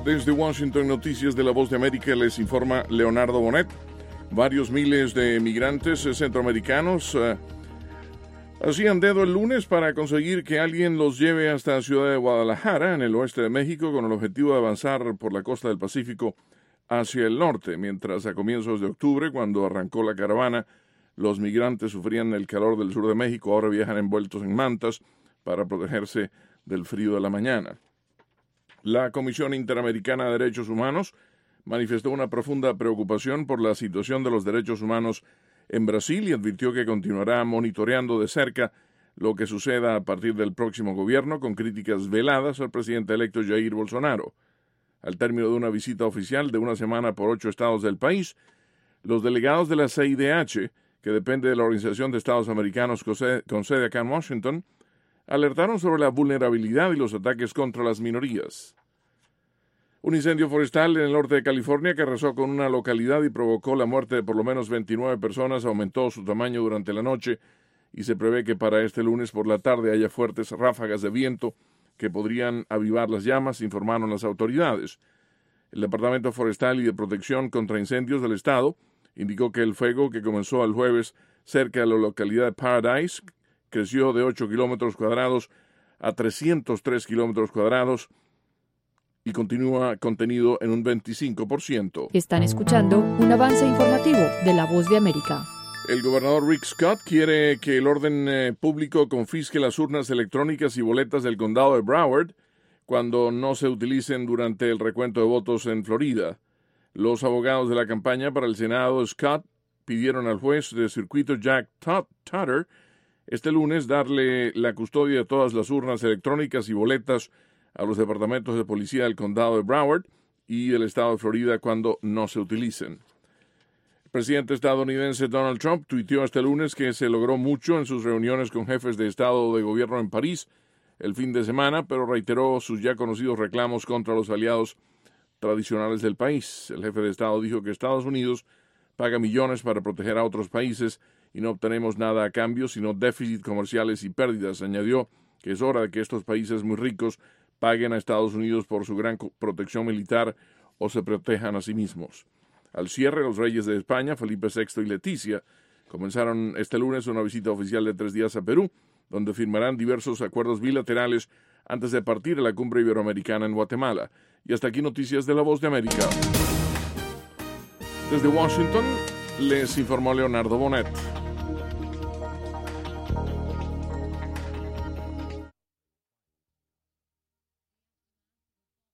Desde Washington, Noticias de la Voz de América, les informa Leonardo Bonet. Varios miles de migrantes centroamericanos hacían dedo el lunes para conseguir que alguien los lleve hasta la ciudad de Guadalajara, en el oeste de México, con el objetivo de avanzar por la costa del Pacífico hacia el norte, mientras a comienzos de octubre, cuando arrancó la caravana, los migrantes sufrían el calor del sur de México, ahora viajan envueltos en mantas para protegerse del frío de la mañana. La Comisión Interamericana de Derechos Humanos manifestó una profunda preocupación por la situación de los derechos humanos en Brasil y advirtió que continuará monitoreando de cerca lo que suceda a partir del próximo gobierno, con críticas veladas al presidente electo Jair Bolsonaro. Al término de una visita oficial de una semana por 8 estados del país, los delegados de la CIDH, que depende de la Organización de Estados Americanos con sede acá en Washington, alertaron sobre la vulnerabilidad y los ataques contra las minorías. Un incendio forestal en el norte de California que arrasó con una localidad y provocó la muerte de por lo menos 29 personas aumentó su tamaño durante la noche y se prevé que para este lunes por la tarde haya fuertes ráfagas de viento que podrían avivar las llamas, informaron las autoridades. El Departamento Forestal y de Protección contra Incendios del Estado indicó que el fuego, que comenzó el jueves cerca de la localidad de Paradise, creció de 8 kilómetros cuadrados a 303 kilómetros cuadrados y continúa contenido en un 25%. Están escuchando un avance informativo de La Voz de América. El gobernador Rick Scott quiere que el orden público confisque las urnas electrónicas y boletas del condado de Broward cuando no se utilicen durante el recuento de votos en Florida. Los abogados de la campaña para el Senado, Scott, pidieron al juez de circuito Jack Tutter este lunes darle la custodia de todas las urnas electrónicas y boletas a los departamentos de policía del condado de Broward y del estado de Florida cuando no se utilicen. El presidente estadounidense Donald Trump tuiteó este lunes que se logró mucho en sus reuniones con jefes de estado o de gobierno en París el fin de semana, pero reiteró sus ya conocidos reclamos contra los aliados tradicionales del país. El jefe de estado dijo que Estados Unidos paga millones para proteger a otros países y no obtenemos nada a cambio, sino déficits comerciales y pérdidas. Añadió que es hora de que estos países muy ricos paguen a Estados Unidos por su gran protección militar o se protejan a sí mismos. Al cierre, los reyes de España, Felipe VI y Leticia, comenzaron este lunes una visita oficial de 3 días a Perú, donde firmarán diversos acuerdos bilaterales antes de partir a la cumbre iberoamericana en Guatemala. Y hasta aquí noticias de La Voz de América. Desde Washington, les informó Leonardo Bonet.